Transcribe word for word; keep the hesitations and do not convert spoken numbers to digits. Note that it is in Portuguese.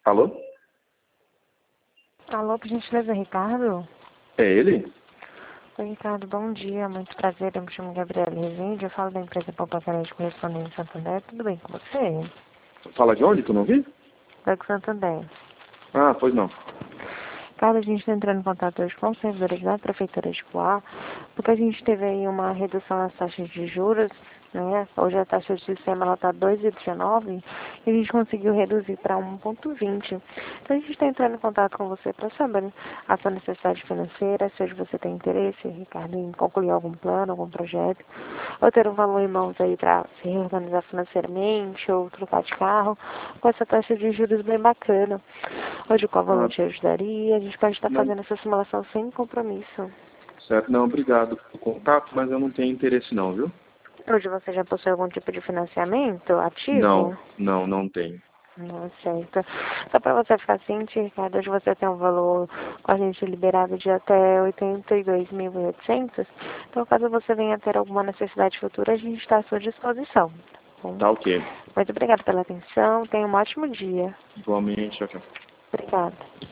Alô? Alô, por gentileza, Ricardo? É ele? Oi, Ricardo, bom dia, muito prazer, eu me chamo Gabriela Rezende, eu falo da empresa Poupança de Correspondente Santander, tudo bem com você? Fala de onde? Tu não vi? Banco Santander. Ah, pois não. Ricardo, a gente está entrando em contato hoje com os servidores da Prefeitura de Poá, porque a gente teve aí uma redução nas taxas de juros, né? Hoje a taxa de sistema ela está dois vírgula dezenove e a gente conseguiu reduzir para um vírgula vinte. Então a gente está entrando em contato com você para saber a sua necessidade financeira, se hoje você tem interesse, Ricardo, em concluir algum plano, algum projeto, ou ter um valor em mãos aí para se reorganizar financeiramente, ou trocar de carro, com essa taxa de juros bem bacana. Hoje qual valor Ah, te ajudaria? A gente pode estar não. fazendo essa simulação sem compromisso. Certo, não, obrigado pelo contato, mas eu não tenho interesse não, viu? Hoje você já possui algum tipo de financiamento Não, ativo? não, não tenho. Não, certo. Só para você ficar ciente, Ricardo, hoje você tem um valor com a gente liberado de até oitenta e dois mil e oitocentos. Então, caso você venha ter alguma necessidade futura, a gente está à sua disposição. Tá bom? Tá ok. Muito obrigada pela atenção. Tenha um ótimo dia. Igualmente, tchau, tchau. Obrigada.